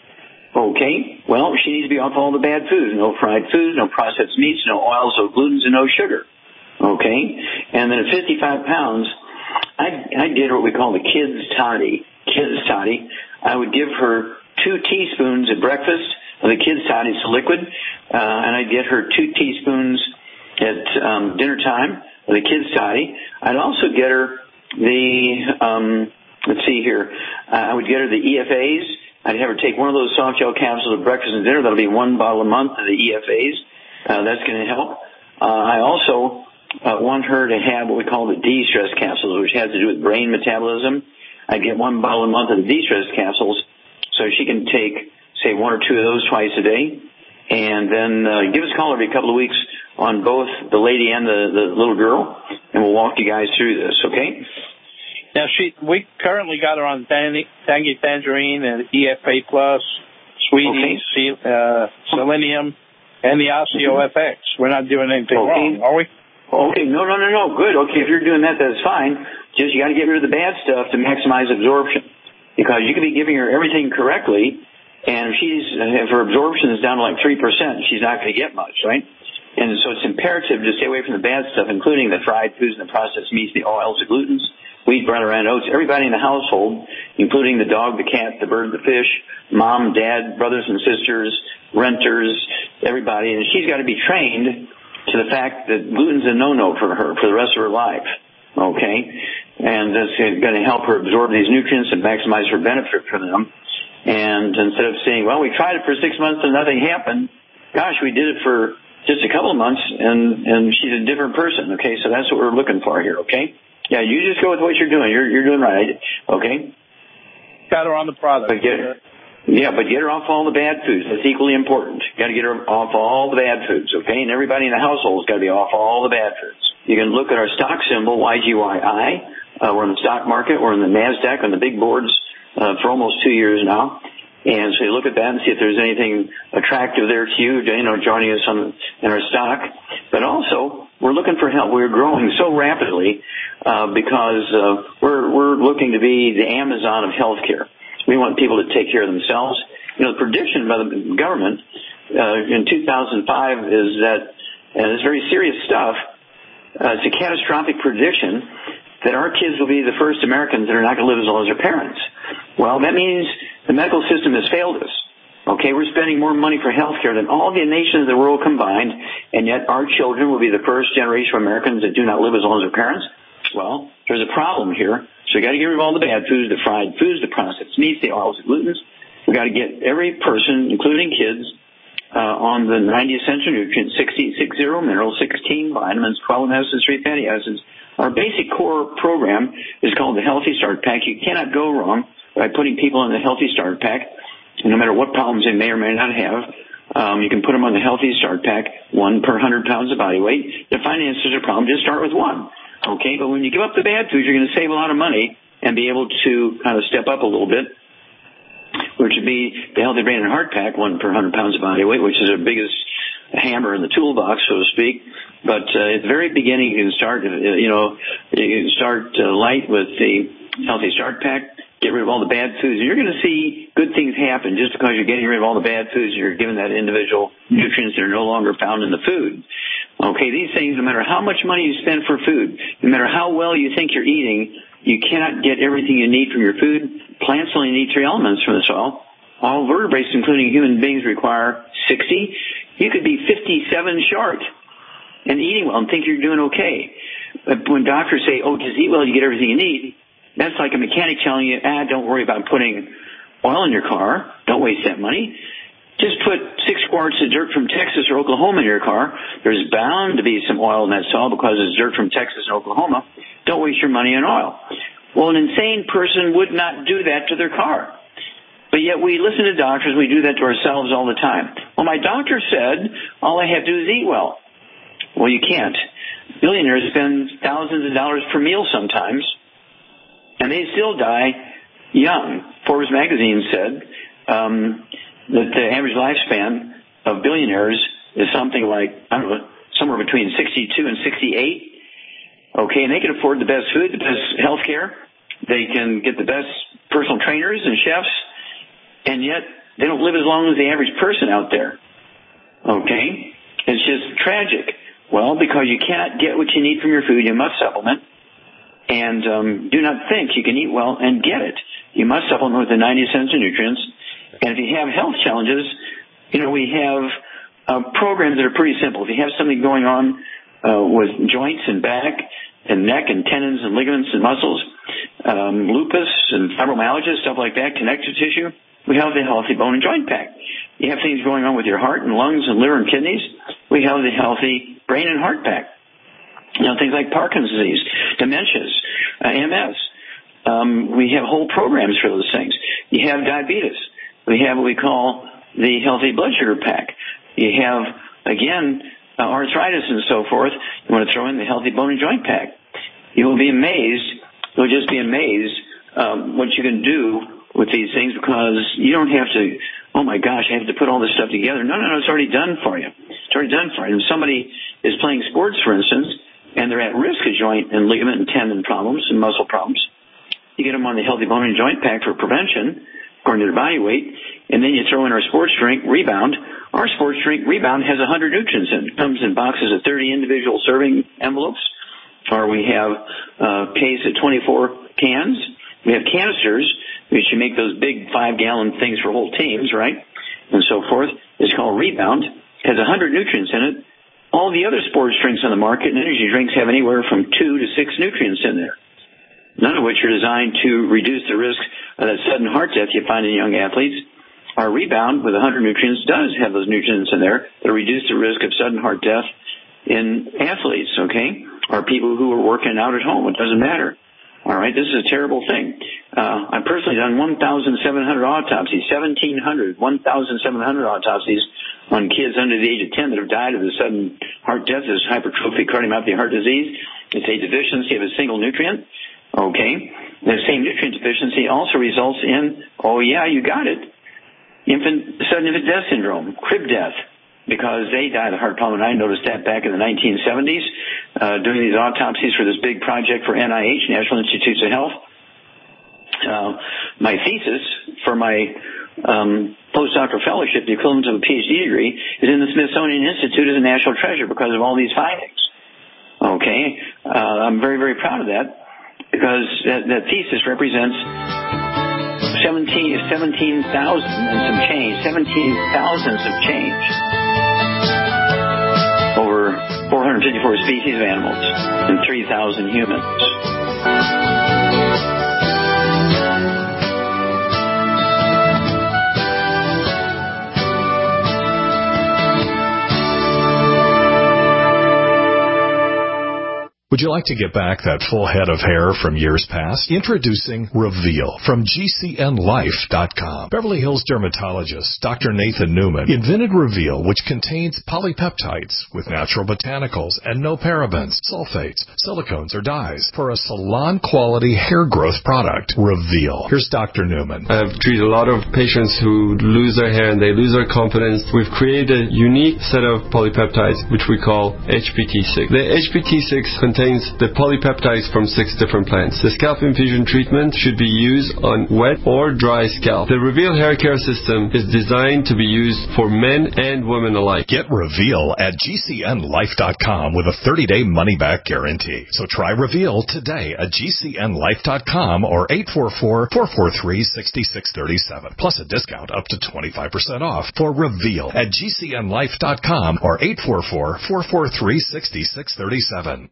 Speaker 3: Okay. Well, she needs to be off all the bad foods. No fried foods, no processed meats, no oils, no glutens, and no sugar. Okay. And then at fifty-five pounds, I, I did what we call the kids toddy. Kids toddy. I would give her two teaspoons at breakfast of the kids toddy. It's a liquid. Uh, and I'd get her two teaspoons at um, dinner time of the kids toddy. I'd also get her the, um, let's see here, uh, I would get her the E F As. I'd have her take one of those soft gel capsules at breakfast and dinner. That'll be one bottle a month of the E F As. Uh, that's going to help. Uh, I also uh, want her to have what we call the de-stress capsules, which has to do with brain metabolism. I get one bottle a month of the de-stress capsules, so she can take, say, one or two of those twice a day. And then uh, give us a call every couple of weeks on both the lady and the, the little girl, and we'll walk you guys through this, okay?
Speaker 20: Now, she we currently got her on Tangy, Tangy Tangerine and E F A Plus, Sweeties, okay. uh, Selenium, and the Osteo F X. We're not doing anything okay. wrong, are we?
Speaker 3: Okay, no, no, no, no, good. Okay, if you're doing that, that's fine. Just you got to get rid of the bad stuff to maximize absorption, because you could be giving her everything correctly, and if she's if her absorption is down to like three percent, she's not going to get much, right? And so it's imperative to stay away from the bad stuff, including the fried foods and the processed meats, the oils, the glutens, wheat, brown, and oats. Everybody in the household, including the dog, the cat, the bird, the fish, mom, dad, brothers and sisters, renters, everybody, and she's got to be trained to the fact that gluten's a no-no for her for the rest of her life, okay? And that's going to help her absorb these nutrients and maximize her benefit from them. And instead of saying, well, we tried it for six months and nothing happened, gosh, we did it for just a couple of months and, and she's a different person, okay? So that's what we're looking for here, okay? Yeah, you just go with what you're doing. You're, you're doing right, okay?
Speaker 20: Got her on the product.
Speaker 3: But get her, yeah, but get her off all the bad foods. That's equally important. Got to get her off all the bad foods, okay? And everybody in the household's got to be off all the bad foods. You can look at our stock symbol, Y G Y I. Uh, we're in the stock market. We're in the NASDAQ on the big boards uh, for almost two years now. And so you look at that and see if there's anything attractive there to you, you know, joining us on in our stock. But also, we're looking for help. We're growing so rapidly uh, because uh, we're we're looking to be the Amazon of healthcare. We want people to take care of themselves. You know, the prediction by the government uh, in two thousand five is that, and it's very serious stuff, uh, it's a catastrophic prediction that our kids will be the first Americans that are not going to live as long as their parents. Well, that means the medical system has failed us. Okay, we're spending more money for health care than all the nations of the world combined, and yet our children will be the first generation of Americans that do not live as long as their parents. Well, there's a problem here. So we got to get rid of all the bad foods, the fried foods, the processed meats, the oils, the glutens. We got to get every person, including kids, uh, on the ninety essential nutrients, sixty, six zero minerals, sixteen vitamins, twelve acids, three fatty acids. Our basic core program is called the Healthy Start Pack. You cannot go wrong by putting people on the Healthy Start Pack. No matter what problems they may or may not have, um, you can put them on the Healthy Start Pack, one per one hundred pounds of body weight. The finances are a problem, just start with one. Okay, but when you give up the bad foods, you're going to save a lot of money and be able to kind of step up a little bit, which would be the Healthy Brain and Heart Pack, one per one hundred pounds of body weight, which is our biggest hammer in the toolbox, so to speak. But uh, at the very beginning, you can start, uh, you know, you can start uh, light with the Healthy Start Pack. Get rid of all the bad foods. And you're going to see good things happen just because you're getting rid of all the bad foods. You're giving that individual nutrients that are no longer found in the food. Okay, these things, no matter how much money you spend for food, no matter how well you think you're eating, you cannot get everything you need from your food. Plants only need three elements from the soil. All vertebrates, including human beings, require sixty. You could be fifty-seven short and eating well and think you're doing okay. But when doctors say, oh, just eat well, you get everything you need, that's like a mechanic telling you, ah, don't worry about putting oil in your car. Don't waste that money. Just put six quarts of dirt from Texas or Oklahoma in your car. There's bound to be some oil in that soil because it's dirt from Texas and Oklahoma. Don't waste your money on oil. Well, an insane person would not do that to their car. But yet we listen to doctors. We do that to ourselves all the time. Well, my doctor said all I have to do is eat well. Well, you can't. Billionaires spend thousands of dollars per meal sometimes, and they still die young. Forbes magazine said um, that the average lifespan of billionaires is something like, I don't know, somewhere between sixty-two and sixty-eight. Okay, and they can afford the best food, the best health care. They can get the best personal trainers and chefs, and yet they don't live as long as the average person out there. Okay? It's just tragic. Well, because you cannot get what you need from your food, you must supplement. And um, do not think you can eat well and get it. You must supplement with the ninety essential nutrients. And if you have health challenges, you know, we have uh, programs that are pretty simple. If you have something going on uh, with joints and back and neck and tendons and ligaments and muscles, um, lupus and fibromyalgia, stuff like that, connective tissue, we have the Healthy Bone and Joint Pack. You have things going on with your heart and lungs and liver and kidneys, we have the Healthy Brain and Heart Pack. You know, things like Parkinson's disease, dementias, uh, M S. Um, we have whole programs for those things. You have diabetes. We have what we call the Healthy Blood Sugar Pack. You have, again, uh, arthritis and so forth. You want to throw in the Healthy Bone and Joint Pack. You will be amazed. You'll just be amazed um, what you can do with these things, because you don't have to, oh my gosh, I have to put all this stuff together. No, no, no, it's already done for you. It's already done for you. If somebody is playing sports, for instance, and they're at risk of joint and ligament and tendon problems and muscle problems, you get them on the Healthy Bone and Joint Pack for prevention, according to their body weight, and then you throw in our sports drink, Rebound. Our sports drink, Rebound, has one hundred nutrients in it. It comes in boxes of thirty individual serving envelopes, or we have a case of twenty-four cans. We have canisters, which you make those big five-gallon things for whole teams, right, and so forth. It's called Rebound. It has one hundred nutrients in it. All the other sports drinks on the market and energy drinks have anywhere from two to six nutrients in there, none of which are designed to reduce the risk of that sudden heart death you find in young athletes. Our Rebound with one hundred nutrients does have those nutrients in there that reduce the risk of sudden heart death in athletes, okay, or people who are working out at home. It doesn't matter. All right, this is a terrible thing. Uh, I've personally done one thousand seven hundred autopsies, seventeen hundred, one thousand seven hundred autopsies on kids under the age of ten that have died of the sudden heart death. This hypertrophic cardiomyopathy heart disease. It's a deficiency of a single nutrient. Okay, the same nutrient deficiency also results in, oh yeah, you got it, infant sudden infant death syndrome, crib death, because they died of heart problem. And I noticed that back in the nineteen seventies, uh, doing these autopsies for this big project for N I H, National Institutes of Health. Uh, my thesis for my um, postdoctoral fellowship, the equivalent of a P H D degree, is in the Smithsonian Institute as a national treasure because of all these findings. Okay, uh, I'm very, very proud of that. because that, that thesis represents seventeen, seventeen thousand and some change, seventeen thousands of change over four hundred fifty-four species of animals and three thousand humans.
Speaker 1: Would you like to get back that full head of hair from years past? Introducing Reveal from G C N life dot com. Beverly Hills dermatologist Doctor Nathan Newman invented Reveal, which contains polypeptides with natural botanicals and no parabens, sulfates, silicones, or dyes for a salon-quality hair growth product. Reveal. Here's Doctor Newman.
Speaker 2: I've treated a lot of patients who lose their hair and they lose their confidence. We've created a unique set of polypeptides, which we call H P T six. The H P T six contains the polypeptides from six different plants. The scalp infusion treatment should be used on wet or dry scalp. The Reveal hair care system is designed to be used for men and women alike.
Speaker 1: Get Reveal at G C N life dot com with a thirty-day money-back guarantee. So try Reveal today at G C N life dot com or eight four four, four four three, six six three seven. Plus a discount up to twenty-five percent off for Reveal at G C N life dot com or eight four four, four four three, six six three seven.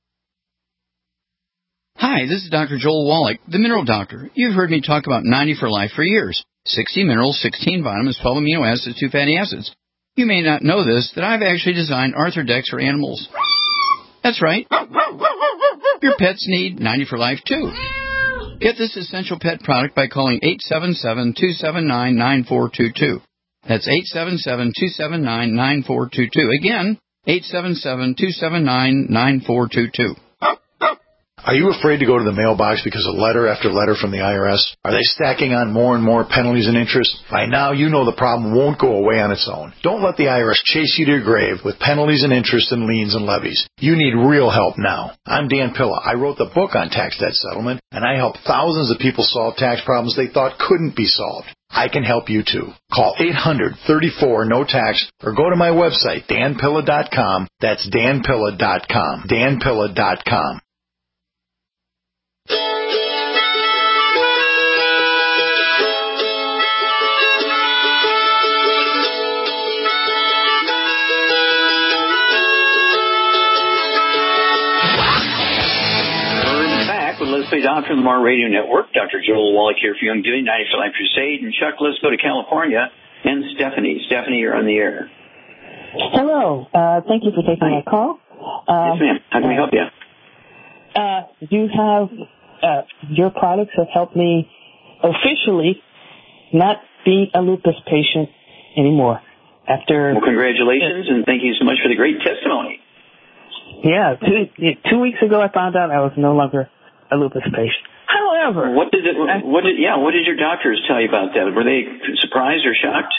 Speaker 5: Hi, this is Doctor Joel Wallach, the Mineral Doctor. You've heard me talk about ninety for Life for years. sixty minerals, sixteen vitamins, twelve amino acids, two fatty acids. You may not know this, that I've actually designed Arthrodex for animals. That's right. Your pets need ninety for Life, too. Get this essential pet product by calling eight seven seven, two seven nine, nine four two two. That's eight seven seven, two seven nine, nine four two two. Again, eight seven seven, two seven nine, nine four two two.
Speaker 6: Are you afraid to go to the mailbox because of letter after letter from the I R S? Are they stacking on more and more penalties and interest? By now, you know the problem won't go away on its own. Don't let the I R S chase you to your grave with penalties and interest and liens and levies. You need real help now. I'm Dan Pilla. I wrote the book on tax debt settlement, and I help thousands of people solve tax problems they thought couldn't be solved. I can help you too. Call eight hundred, thirty-four, no tax or go to my website, dan pilla dot com. That's dan pilla dot com. dan pilla dot com.
Speaker 3: Let's Play Doctor on the Mar Radio Network. Doctor Joel Wallach here for Young Doing, ninety for Life Crusade. And Chuck, let's go to California. And Stephanie. Stephanie, you're on the air.
Speaker 7: Hello. Uh, thank you for taking Hi. my call. Uh,
Speaker 3: yes, ma'am. How can we help you?
Speaker 7: Uh, you have, uh, your products have helped me officially not be a lupus patient anymore. After
Speaker 3: Well, congratulations, and thank you so much for the great testimony.
Speaker 7: Yeah, two, two weeks ago I found out I was no longer a lupus patient. However,
Speaker 3: what did it, what did yeah what did your doctors tell you about that? Were they surprised or shocked?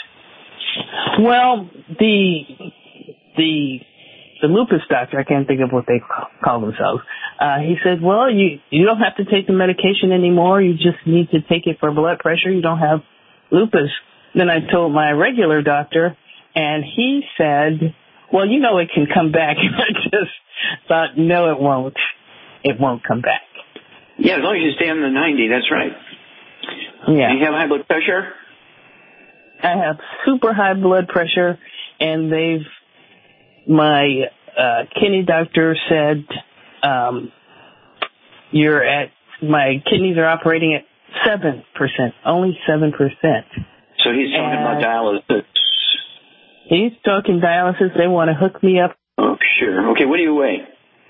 Speaker 7: Well, the the the lupus doctor, I can't think of what they call themselves. Uh, he said, "Well, you you don't have to take the medication anymore. You just need to take it for blood pressure. You don't have lupus." Then I told my regular doctor, and he said, "Well, you know it can come back." And I just thought, "No, it won't. It won't come back."
Speaker 3: Yeah, as long as you stay on the ninety, that's right.
Speaker 7: Yeah.
Speaker 3: Do you have high blood pressure?
Speaker 7: I have super high blood pressure, and they've, my uh, kidney doctor said, um, you're at, my kidneys are operating at seven percent, only seven percent.
Speaker 3: So he's talking and about dialysis.
Speaker 7: He's talking dialysis. They want to hook me up.
Speaker 3: Oh, sure. Okay, what do you weigh?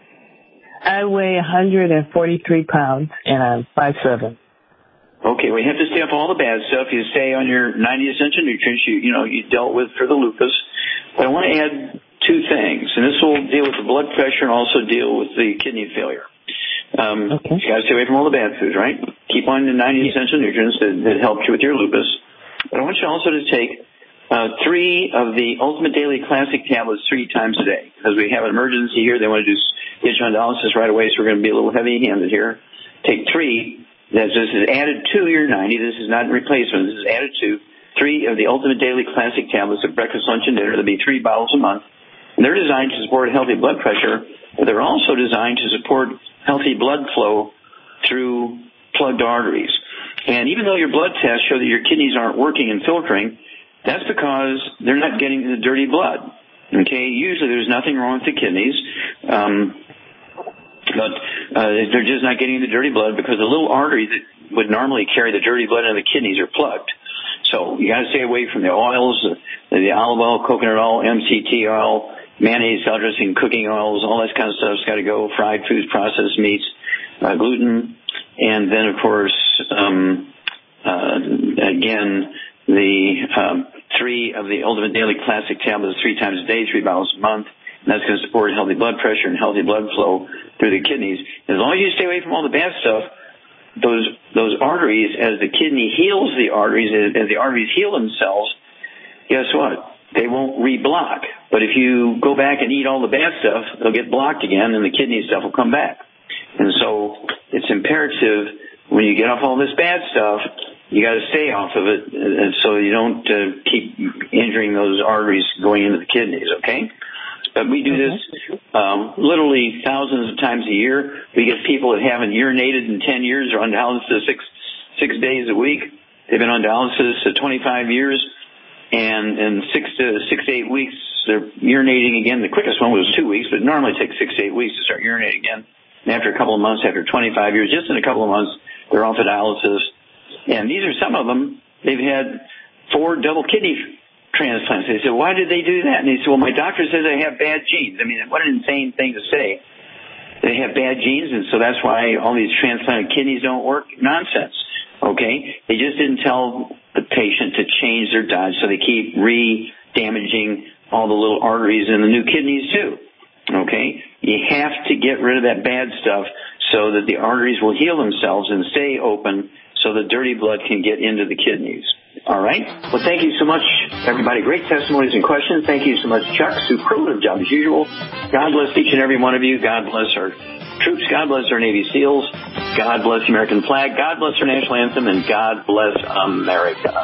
Speaker 7: I weigh one hundred forty-three pounds, and I'm five seven.
Speaker 3: Okay, well, you have to stay off all the bad stuff. You stay on your ninety essential nutrients you, you know, you dealt with for the lupus. But I want to add two things, and this will deal with the blood pressure and also deal with the kidney failure. Um, okay. You got to stay away from all the bad foods, right? Keep on the ninety yeah. essential nutrients that, that helped you with your lupus. But I want you also to take uh, three of the Ultimate Daily Classic tablets three times a day, because we have an emergency here. They want to do get you on dialysis right away, so we're going to be a little heavy-handed here. Take three. This is added to your ninety. This is not replacement. This is added to three of the Ultimate Daily Classic tablets at breakfast, lunch, and dinner. There'll be three bottles a month. And they're designed to support healthy blood pressure, but they're also designed to support healthy blood flow through plugged arteries. And even though your blood tests show that your kidneys aren't working and filtering, that's because they're not getting the dirty blood. Okay, usually there's nothing wrong with the kidneys, um, but uh, they're just not getting the dirty blood because the little arteries that would normally carry the dirty blood into the kidneys are plugged. So you got to stay away from the oils, the, the olive oil, coconut oil, M C T oil, mayonnaise, salad dressing, cooking oils, all that kind of stuff's got to go. Fried foods, processed meats, uh, gluten, and then of course, um, uh, again, the um, three of the Ultimate Daily Classic tablets three times a day, three bottles a month. And that's going to support healthy blood pressure and healthy blood flow through the kidneys. As long as you stay away from all the bad stuff, those those arteries, as the kidney heals the arteries, as the arteries heal themselves, guess what? They won't reblock. But if you go back and eat all the bad stuff, they'll get blocked again, and the kidney stuff will come back. And so it's imperative when you get off all this bad stuff, you got to stay off of it, and so you don't uh, keep injuring those arteries going into the kidneys. Okay. But we do this um, literally thousands of times a year. We get people that haven't urinated in ten years or on dialysis six six days a week. They've been on dialysis for twenty-five years, and in six to six to eight weeks, they're urinating again. The quickest one was two weeks, but it normally takes six to eight weeks to start urinating again. And after a couple of months, after twenty-five years, just in a couple of months, they're off of dialysis. And these are some of them. They've had four double kidney transplants. They said, why did they do that? And they said, well, my doctor says I have bad genes. I mean, what an insane thing to say. They have bad genes, and so that's why all these transplanted kidneys don't work. Nonsense. Okay? They just didn't tell the patient to change their diet, so they keep re-damaging all the little arteries in the new kidneys too. Okay? You have to get rid of that bad stuff so that the arteries will heal themselves and stay open so the dirty blood can get into the kidneys. All right? Well, thank you so much, everybody. Great testimonies and questions. Thank you so much, Chuck. Superlative job as usual. God bless each and every one of you. God bless our troops. God bless our Navy SEALs. God bless the American flag. God bless our national anthem. And God bless America.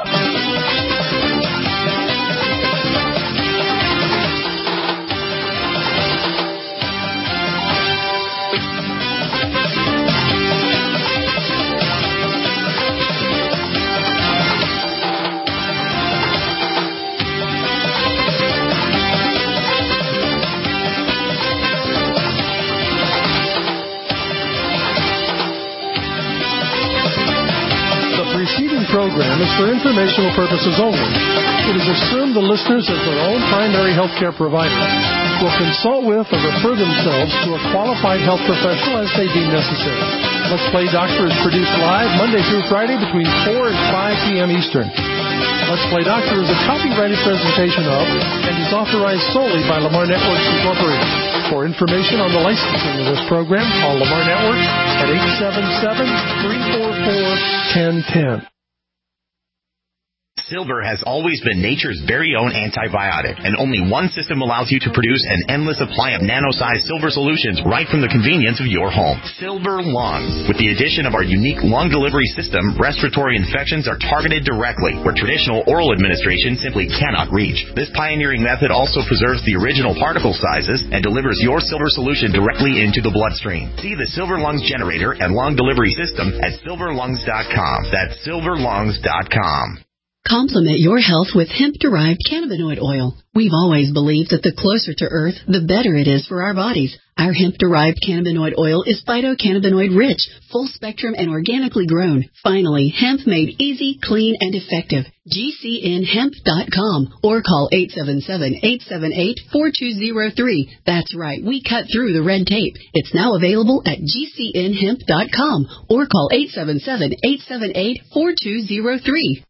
Speaker 4: Program is for informational purposes only. It is assumed the listeners, as their own primary health care provider, will consult with or refer themselves to a qualified health professional as they deem necessary. Let's Play Doctor is produced live Monday through Friday between four and five p.m. Eastern. Let's Play Doctor is a copyrighted presentation of and is authorized solely by Lamar Networks Incorporated. For information on the licensing of this program, call Lamar Network at eight seven seven, three four four, one zero one zero.
Speaker 8: Silver has always been nature's very own antibiotic, and only one system allows you to produce an endless supply of nano-sized silver solutions right from the convenience of your home. Silver Lungs. With the addition of our unique lung delivery system, respiratory infections are targeted directly, where traditional oral administration simply cannot reach. This pioneering method also preserves the original particle sizes and delivers your silver solution directly into the bloodstream. See the Silver Lungs generator and lung delivery system at silver lungs dot com. That's silver lungs dot com.
Speaker 9: Complement your health with hemp-derived cannabinoid oil. We've always believed that the closer to Earth, the better it is for our bodies. Our hemp-derived cannabinoid oil is phytocannabinoid-rich, full-spectrum, and organically grown. Finally, hemp made easy, clean, and effective. G C N hemp dot com or call eight seven seven, eight seven eight, four two zero three. That's right, we cut through the red tape. It's now available at G C N hemp dot com or call eight seven seven, eight seven eight, four two zero three.